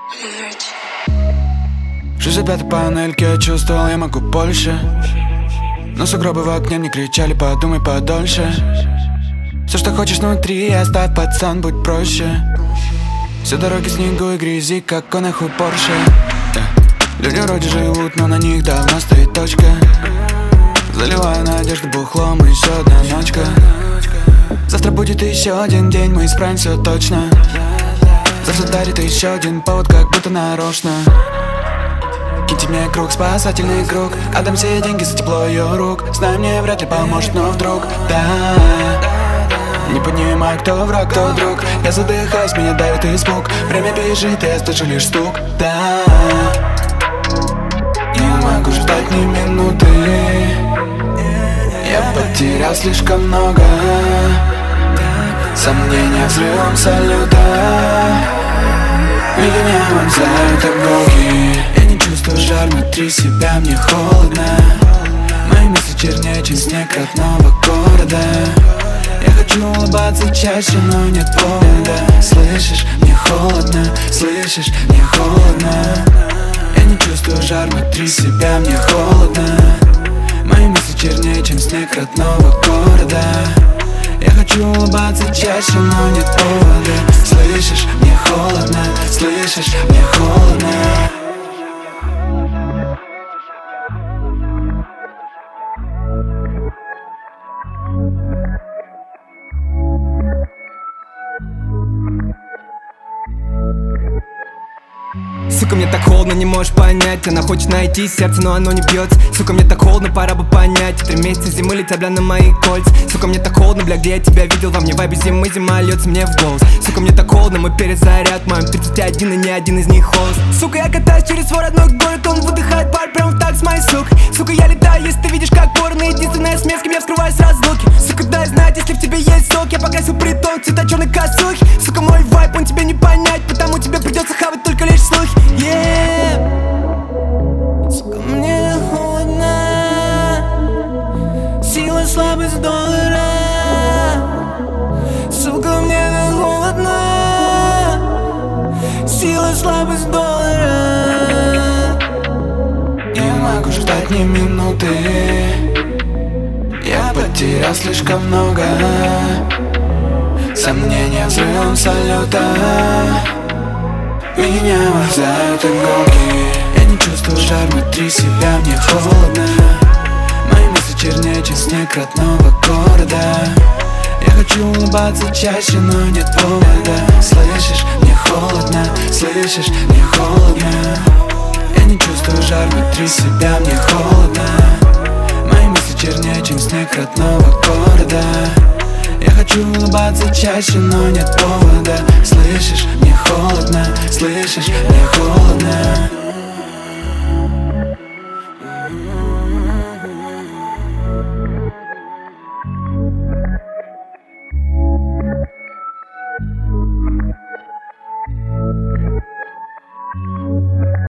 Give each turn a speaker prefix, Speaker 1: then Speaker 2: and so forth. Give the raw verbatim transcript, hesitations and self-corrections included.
Speaker 1: Жизнь пятой панельки, я чувствовал, я могу больше. Но сугробы в окне мне кричали: подумай подольше. Все, что хочешь внутри, оставь, пацан, будь проще. Все дороги снегу и грязи, как он нахуй Порше. Люди вроде живут, но на них давно стоит точка. Заливаю надежду бухлом, и еще одна ночка. Завтра будет еще один день, мы исправим все точно. Завтра дарит еще один повод, как будто нарочно. Киньте мне круг, спасательный круг. Отдам все деньги за тепло ее рук. Знаю, мне вряд ли поможет, но вдруг, да. Не понимаю, кто враг, кто друг. Я задыхаюсь, меня давит испуг. Время бежит, и я слышу лишь стук, да. Не могу ждать ни минуты. Я потерял слишком много. Сомнения взрывом салюта. Меня вонзают иголки. Я не чувствую жар внутри себя, мне холодно. Мои мысли чернее, чем снег родного города. Я хочу улыбаться чаще, но нет повода. Слышишь, мне холодно, слышишь, мне холодно. Я не чувствую жар внутри себя, мне холодно. Мои мысли чернее, чем снег родного города. Я хочу улыбаться чаще, но нет повода. Слышишь, мне холодно, слышишь, мне холодно.
Speaker 2: Сука, мне так холодно, не можешь понять. Она хочет найти сердце, но оно не бьется. Сука, мне так холодно, пора бы понять. Три месяца зимы летят, бля, на мои кольца. Сука, мне так холодно, бля, где я тебя видел? Во мне вайбе зимы, зима льется мне в голос. Сука, мне так холодно, мы перезаряд. Моим тридцать один, и ни один из них холост. Сука, я катаюсь через свой родной город. Он выдыхает пар прям в так с моей сукой. Сука, я летаю, если ты видишь, как ворон. Единственная смесь, с кем я вскрываю с разлуки. Сука, дай знать, если в тебе есть сок. Я покрасил притон, цвета черной косухи. Сука, мой вайб, он тебе не понять. Потому тебе придется хавать только лишь слухи. Yeah. Сука, мне холодно. Сила, слабость доллара. Сука, мне холодно. Сила, слабость доллара.
Speaker 1: Не могу ждать ни минуты. Я потерял слишком много. Сомнения взрывом салюта. Меня вонзают иголки. Я не чувствую жар внутри себя, мне холодно. Мои мысли чернее, чем снег родного города. Я хочу улыбаться чаще, но нет повода. Слышишь, мне холодно, слышишь, мне холодно. Я не чувствую жар внутри себя, мне холодно. Мои мысли чернее, чем снег родного города. Я хочу улыбаться чаще, но нет повода.